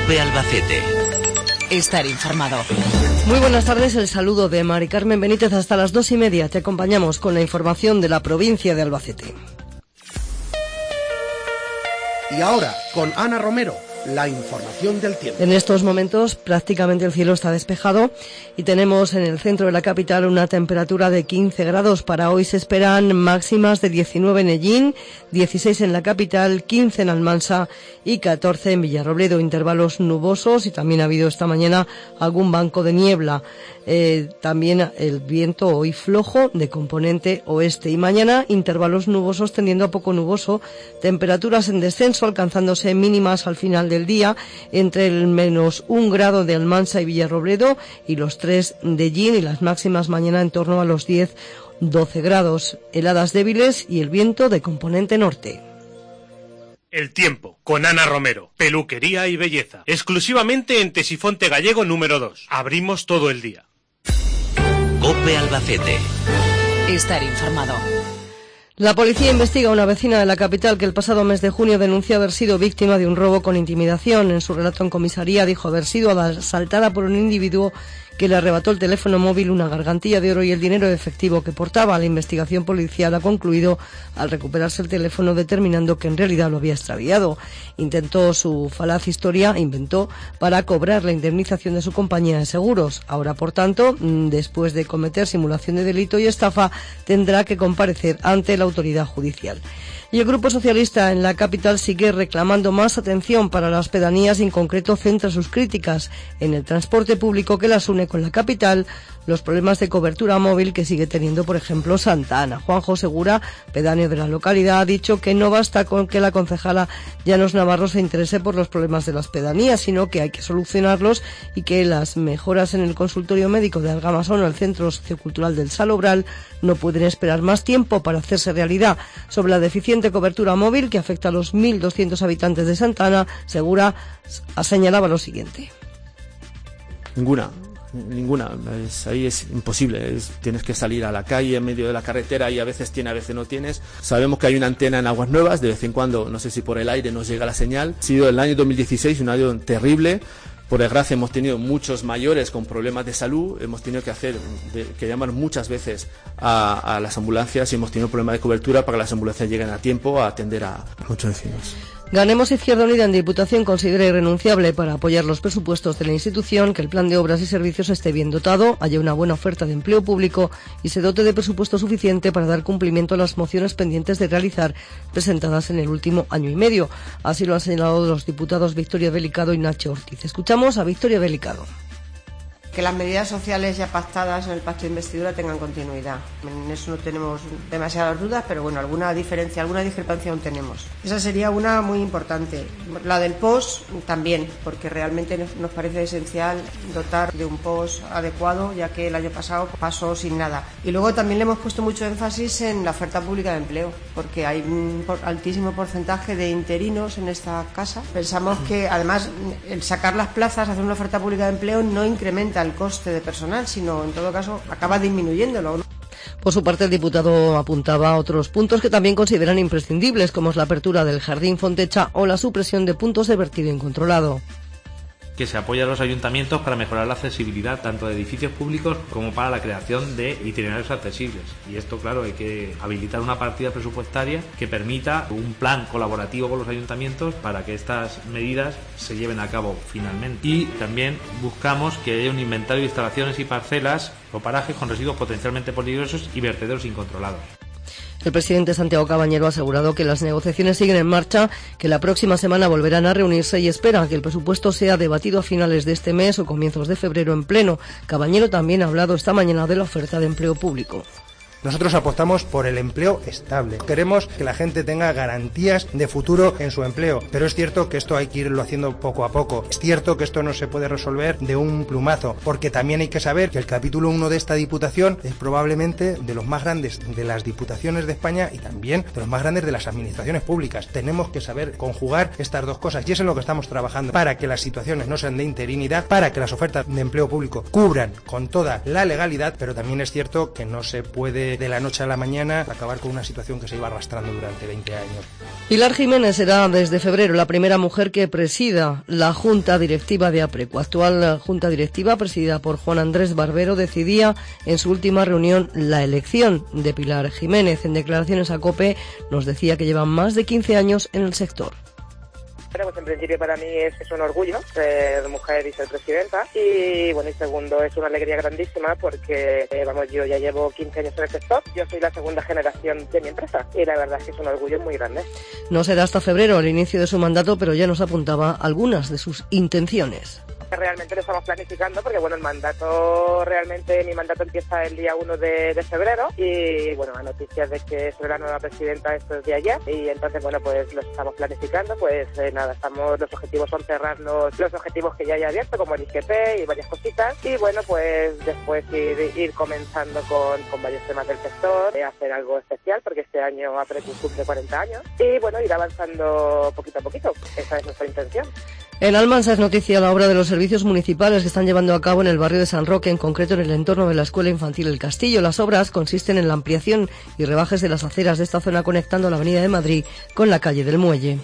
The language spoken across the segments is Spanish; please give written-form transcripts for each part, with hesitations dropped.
COPE Albacete. Estar informado. Muy buenas tardes, el saludo de Mari Carmen Benítez hasta las 2:30. Te acompañamos con la información de la provincia de Albacete. Y ahora, con Ana Romero, la información del tiempo. En estos momentos prácticamente el cielo está despejado y tenemos en el centro de la capital una temperatura de 15 grados. Para hoy se esperan máximas de 19 en Ellín, 16 en la capital, 15 en Almansa y 14 en Villarrobledo. Intervalos nubosos y también ha habido esta mañana algún banco de niebla. También el viento hoy flojo de componente oeste y mañana intervalos nubosos tendiendo a poco nuboso, temperaturas en descenso alcanzándose mínimas al final del día entre el -1 grado de Almansa y Villarrobledo y los 3 de Ellín, y las máximas mañana en torno a los 10-12 grados, heladas débiles y el viento de componente norte. El tiempo, con Ana Romero, peluquería y belleza, exclusivamente en Tesifonte Gallego número 2. Abrimos todo el día. COPE Albacete. Estar informado. La policía investiga a una vecina de la capital que el pasado mes de junio denunció haber sido víctima de un robo con intimidación. En su relato en comisaría dijo haber sido asaltada por un individuo que le arrebató el teléfono móvil, una gargantilla de oro y el dinero efectivo que portaba. La investigación policial ha concluido al recuperarse el teléfono determinando que en realidad lo había extraviado. Intentó su falaz historia, inventó, para cobrar la indemnización de su compañía de seguros. Ahora, por tanto, después de cometer simulación de delito y estafa, tendrá que comparecer ante la autoridad judicial. Y el Grupo Socialista en la capital sigue reclamando más atención para las pedanías y en concreto centra sus críticas en el transporte público que las une con la capital, los problemas de cobertura móvil que sigue teniendo, por ejemplo, Santa Ana. Juanjo Segura, pedáneo de la localidad, ha dicho que no basta con que la concejala Llanos Navarro se interese por los problemas de las pedanías, sino que hay que solucionarlos y que las mejoras en el consultorio médico de Argamasón o el Centro Sociocultural del Salobral no pueden esperar más tiempo para hacerse realidad. Sobre la deficiente cobertura móvil que afecta a los 1.200 habitantes de Santa Ana, Segura señalaba lo siguiente. Ninguna. Ahí es imposible. Tienes que salir a la calle en medio de la carretera y a veces tiene, a veces no tienes. Sabemos que hay una antena en Aguas Nuevas, de vez en cuando, no sé si por el aire nos llega la señal. Ha sido el año 2016 un año terrible. Por desgracia hemos tenido muchos mayores con problemas de salud, hemos tenido que llamar muchas veces a las ambulancias y hemos tenido problemas de cobertura para que las ambulancias lleguen a tiempo a atender a muchos vecinos. Ganemos Izquierda Unida en Diputación considera irrenunciable para apoyar los presupuestos de la institución que el plan de obras y servicios esté bien dotado, haya una buena oferta de empleo público y se dote de presupuesto suficiente para dar cumplimiento a las mociones pendientes de realizar presentadas en el último año y medio. Así lo han señalado los diputados Victoria Belicado y Nacho Ortiz. Escuchamos a Victoria Belicado. Que las medidas sociales ya pactadas en el pacto de investidura tengan continuidad. En eso no tenemos demasiadas dudas, pero bueno, alguna discrepancia aún tenemos. Esa sería una muy importante. La del POS también, porque realmente nos parece esencial dotar de un POS adecuado, ya que el año pasado pasó sin nada. Y luego también le hemos puesto mucho énfasis en la oferta pública de empleo, porque hay un altísimo porcentaje de interinos en esta casa. Pensamos que además el sacar las plazas, hacer una oferta pública de empleo no incrementa el coste de personal, sino en todo caso acaba disminuyéndolo. Por su parte, el diputado apuntaba a otros puntos que también consideran imprescindibles, como es la apertura del Jardín Fontecha o la supresión de puntos de vertido incontrolado. Que se apoya a los ayuntamientos para mejorar la accesibilidad tanto de edificios públicos como para la creación de itinerarios accesibles. Y esto, claro, hay que habilitar una partida presupuestaria que permita un plan colaborativo con los ayuntamientos para que estas medidas se lleven a cabo finalmente. Y también buscamos que haya un inventario de instalaciones y parcelas o parajes con residuos potencialmente peligrosos y vertederos incontrolados. El presidente Santiago Cabañero ha asegurado que las negociaciones siguen en marcha, que la próxima semana volverán a reunirse y espera que el presupuesto sea debatido a finales de este mes o comienzos de febrero en pleno. Cabañero también ha hablado esta mañana de la oferta de empleo público. Nosotros apostamos por el empleo estable. Queremos que la gente tenga garantías de futuro en su empleo, pero es cierto que esto hay que irlo haciendo poco a poco. Es cierto que esto no se puede resolver de un plumazo, porque también hay que saber que el capítulo 1 de esta diputación es probablemente de los más grandes de las diputaciones de España y también de los más grandes de las administraciones públicas. Tenemos que saber conjugar estas dos cosas y eso es en lo que estamos trabajando, para que las situaciones no sean de interinidad, para que las ofertas de empleo público cubran con toda la legalidad, pero también es cierto que no se puede de la noche a la mañana acabar con una situación que se iba arrastrando durante 20 años. Pilar Jiménez será desde febrero la primera mujer que presida la Junta Directiva de Aprecu. Actual Junta Directiva, presidida por Juan Andrés Barbero, decidía en su última reunión la elección de Pilar Jiménez. En declaraciones a COPE nos decía que lleva más de 15 años en el sector. Pues en principio para mí es un orgullo ser mujer y ser presidenta, y bueno, y segundo, es una alegría grandísima porque yo ya llevo 15 años en el sector, yo soy la segunda generación de mi empresa y la verdad es que es un orgullo muy grande. No será hasta febrero el inicio de su mandato, pero ya nos apuntaba algunas de sus intenciones. Realmente lo estamos planificando porque bueno, mi mandato empieza el día 1 de febrero y bueno, la noticia de que soy la nueva presidenta esto es de ayer y entonces bueno, pues lo estamos planificando, pues los objetivos son cerrar los objetivos que ya hay abierto como el IGP y varias cositas y bueno, pues después ir comenzando con varios temas del sector, hacer algo especial porque este año Aprecu cumple 40 años y bueno, ir avanzando poquito a poquito, esa es nuestra intención. En Almansa es noticia la obra de los servicios municipales que están llevando a cabo en el barrio de San Roque, en concreto en el entorno de la Escuela Infantil El Castillo. Las obras consisten en la ampliación y rebajes de las aceras de esta zona conectando la Avenida de Madrid con la calle del Muelle.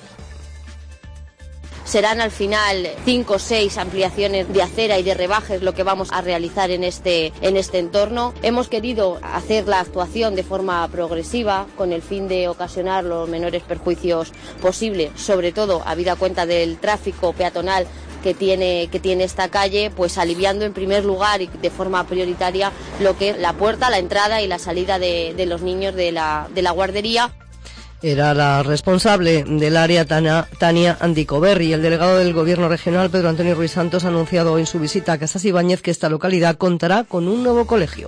Serán al final 5 o 6 ampliaciones de acera y de rebajes lo que vamos a realizar en este entorno. Hemos querido hacer la actuación de forma progresiva con el fin de ocasionar los menores perjuicios posibles, sobre todo habida cuenta del tráfico peatonal que tiene esta calle, pues aliviando en primer lugar y de forma prioritaria lo que es la puerta, la entrada y la salida de los niños de la guardería. Era la responsable del área Tania Andicoberri. El delegado del Gobierno regional, Pedro Antonio Ruiz Santos, ha anunciado en su visita a Casas Ibáñez que esta localidad contará con un nuevo colegio.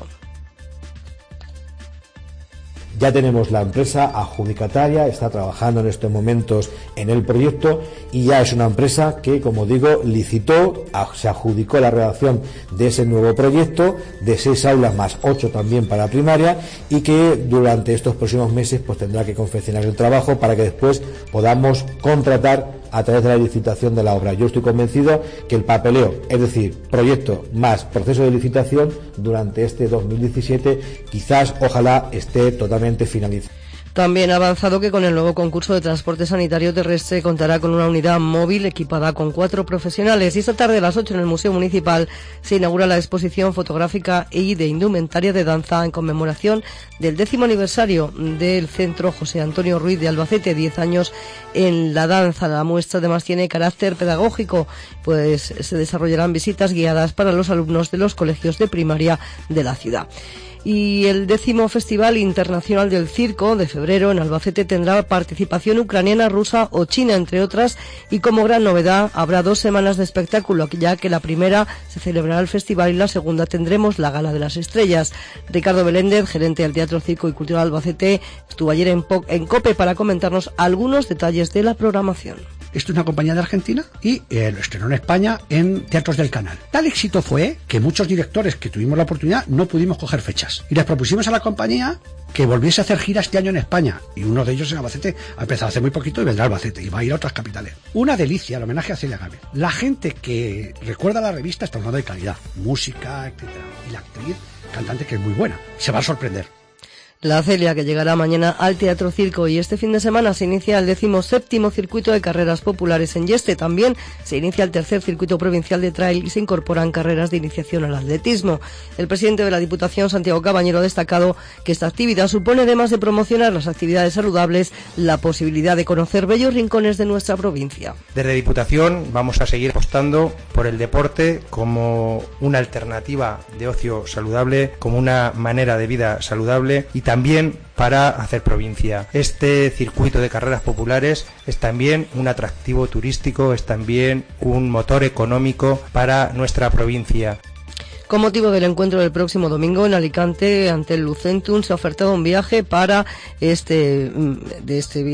Ya tenemos la empresa adjudicataria, está trabajando en estos momentos en el proyecto y ya es una empresa que, como digo, licitó, se adjudicó la redacción de ese nuevo proyecto de 6 aulas más 8 también para primaria y que durante estos próximos meses pues tendrá que confeccionar el trabajo para que después podamos contratar a través de la licitación de la obra. Yo estoy convencido que el papeleo, es decir, proyecto más proceso de licitación durante este 2017, quizás, ojalá, esté totalmente finalizado. También ha avanzado que con el nuevo concurso de transporte sanitario terrestre contará con una unidad móvil equipada con 4 profesionales. Y esta tarde a las 8 en el Museo Municipal se inaugura la exposición fotográfica y de indumentaria de danza en conmemoración del 10º aniversario del Centro José Antonio Ruiz de Albacete, 10 años en la danza. La muestra además tiene carácter pedagógico, pues se desarrollarán visitas guiadas para los alumnos de los colegios de primaria de la ciudad. Y el 10º Festival Internacional del Circo de febrero en Albacete tendrá participación ucraniana, rusa o china, entre otras, y como gran novedad habrá 2 semanas de espectáculo, ya que la primera se celebrará el festival y la segunda tendremos la Gala de las Estrellas. Ricardo Beléndez, gerente del Teatro Circo y Cultural Albacete, estuvo ayer en COPE para comentarnos algunos detalles de la programación. Esto es una compañía de Argentina y lo estrenó en España en Teatros del Canal. Tal éxito fue que muchos directores que tuvimos la oportunidad no pudimos coger fechas. Y les propusimos a la compañía que volviese a hacer giras este año en España. Y uno de ellos en Albacete ha empezado hace muy poquito y vendrá a Albacete y va a ir a otras capitales. Una delicia, el homenaje a Celia Gámez. La gente que recuerda la revista está hablando de calidad, música, etcétera. Y la actriz, cantante, que es muy buena. Se va a sorprender. La Celia, que llegará mañana al Teatro Circo, y este fin de semana se inicia el 17º Circuito de Carreras Populares en Yeste. También se inicia el tercer Circuito Provincial de Trail y se incorporan carreras de iniciación al atletismo. El presidente de la Diputación, Santiago Cabañero, ha destacado que esta actividad supone, además de promocionar las actividades saludables, la posibilidad de conocer bellos rincones de nuestra provincia. Desde Diputación vamos a seguir apostando por el deporte como una alternativa de ocio saludable, como una manera de vida saludable y también para hacer provincia. Este circuito de carreras populares es también un atractivo turístico, es también un motor económico para nuestra provincia. Con motivo del encuentro del próximo domingo en Alicante ante el Lucentum se ha ofertado un viaje para este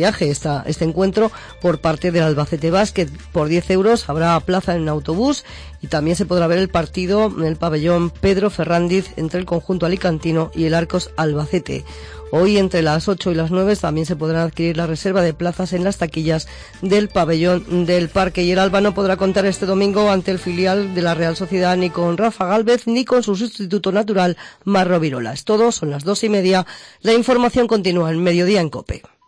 encuentro por parte del Albacete Basket. Por 10 euros habrá plaza en autobús y también se podrá ver el partido en el pabellón Pedro Ferrandiz entre el conjunto alicantino y el Arcos Albacete. Hoy entre las 8 y las 9 también se podrán adquirir la reserva de plazas en las taquillas del pabellón del Parque, y el Alba no podrá contar este domingo ante el filial de la Real Sociedad ni con Rafa Gálvez ni con su sustituto natural Marro Virola. Es todo, son las 2:30. La información continúa en Mediodía en COPE.